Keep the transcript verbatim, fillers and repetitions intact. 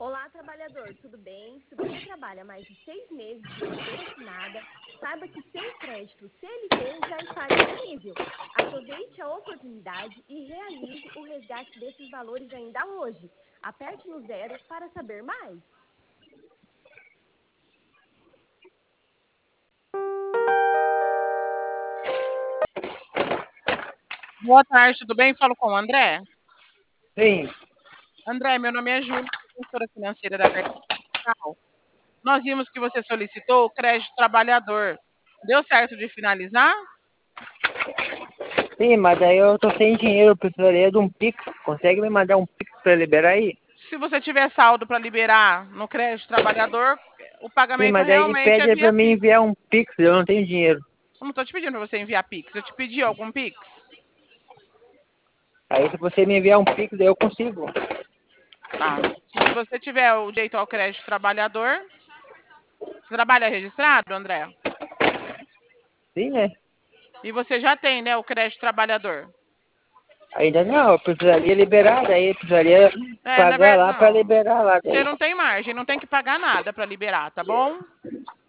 Olá, trabalhador, tudo bem? Se você trabalha mais de seis meses de carteira assinada, saiba que seu crédito C L T já está disponível. Aproveite a oportunidade e realize o resgate desses valores ainda hoje. Aperte no zero para saber mais. Boa tarde, tudo bem? Falo com o André. Sim. André, meu nome é Júlia, gestora financeira da Carteira Digital. Nós vimos que você solicitou o crédito trabalhador. Deu certo de finalizar? Sim, mas daí eu tô sem dinheiro, eu precisaria de um Pix. Consegue me mandar um Pix para liberar aí? Se você tiver saldo para liberar no crédito trabalhador, o Sim, pagamento mas daí ele realmente é pede via para mim Pix. enviar um Pix, eu não tenho dinheiro. Eu não estou te pedindo para você enviar Pix. Eu te pedi algum Pix? Aí se você me enviar um Pix, daí eu consigo. Tá. Se você tiver o direito ao crédito trabalhador, você trabalha registrado, André? Sim, né? E você já tem, né, o crédito trabalhador? Ainda não, eu precisaria liberar, daí eu precisaria É, na pagar verdade, lá para não. liberar lá. Você Daí. não tem margem, não tem que pagar nada para liberar, tá bom?